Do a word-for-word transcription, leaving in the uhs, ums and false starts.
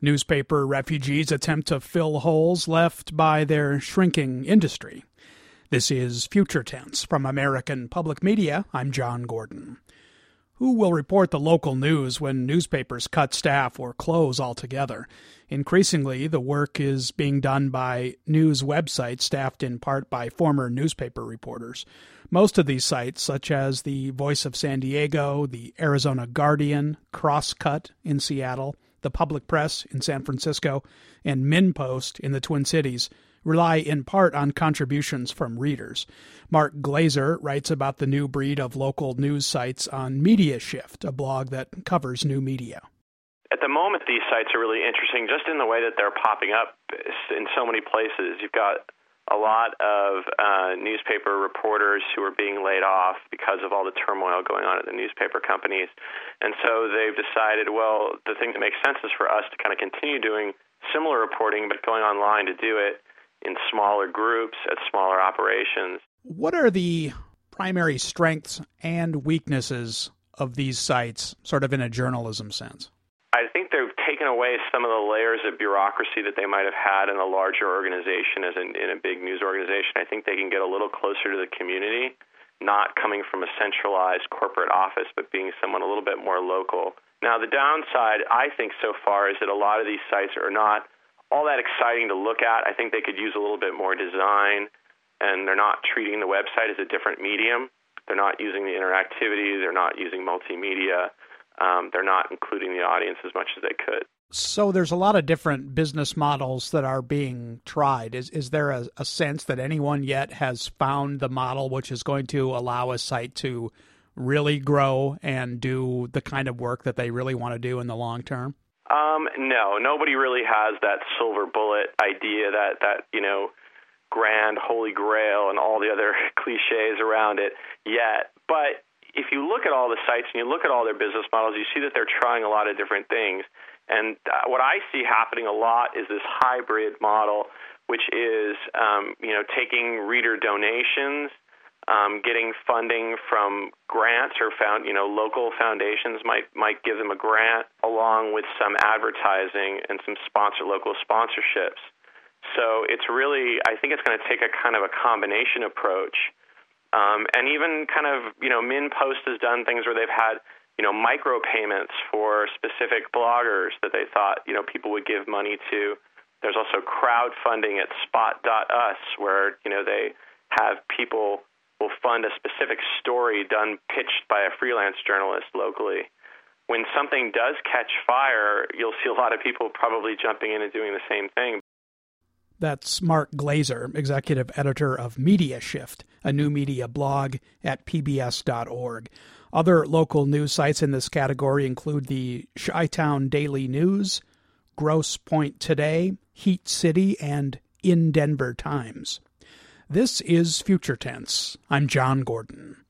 Newspaper refugees attempt to fill holes left by their shrinking industry. This is Future Tense from American Public Media. I'm John Gordon. Who will report the local news when newspapers cut staff or close altogether? Increasingly, the work is being done by news websites staffed in part by former newspaper reporters. Most of these sites, such as the Voice of San Diego, the Arizona Guardian, Crosscut in Seattle, the Public Press in San Francisco, and MinnPost in the Twin Cities, rely in part on contributions from readers. Mark Glazer writes about the new breed of local news sites on Media Shift, a blog that covers new media. At the moment, these sites are really interesting just in the way that they're popping up in so many places. You've got a lot of uh, newspaper reporters who are being laid off because of all the turmoil going on at the newspaper companies. And so they've decided, well, the thing that makes sense is for us to kind of continue doing similar reporting, but going online to do it in smaller groups at smaller operations. What are the primary strengths and weaknesses of these sites, sort of in a journalism sense? I think they've taken away some of the layers of bureaucracy that they might have had in a larger organization, as in, in a big news organization. I think they can get a little closer to the community, not coming from a centralized corporate office, but being someone a little bit more local. Now, the downside, I think, so far is that a lot of these sites are not all that exciting to look at. I think they could use a little bit more design, and they're not treating the website as a different medium. They're not using the interactivity. They're not using multimedia. Um, they're not including the audience as much as they could. So there's a lot of different business models that are being tried. Is is there a, a sense that anyone yet has found the model which is going to allow a site to really grow and do the kind of work that they really want to do in the long term? Um, no, nobody really has that silver bullet idea, that, that, you know, grand holy grail and all the other cliches around it yet. But if you look at all the sites and you look at all their business models, you see that they're trying a lot of different things. And uh, what I see happening a lot is this hybrid model, which is, um, you know, taking reader donations, Um, getting funding from grants or found, you know, local foundations might might give them a grant along with some advertising and some sponsor local sponsorships. So it's really, I think it's going to take a kind of a combination approach. Um, and even kind of, you know, MinnPost has done things where they've had, you know, micro payments for specific bloggers that they thought, you know, people would give money to. There's also crowdfunding at spot dot us where, you know, they have people will fund a specific story done, pitched by a freelance journalist locally. When something does catch fire, you'll see a lot of people probably jumping in and doing the same thing. That's Mark Glazer, executive editor of Media Shift, a new media blog at P B S dot org. Other local news sites in this category include the Chi-Town Daily News, Grosse Pointe Today, Heat City, and In Denver Times. This is Future Tense. I'm John Gordon.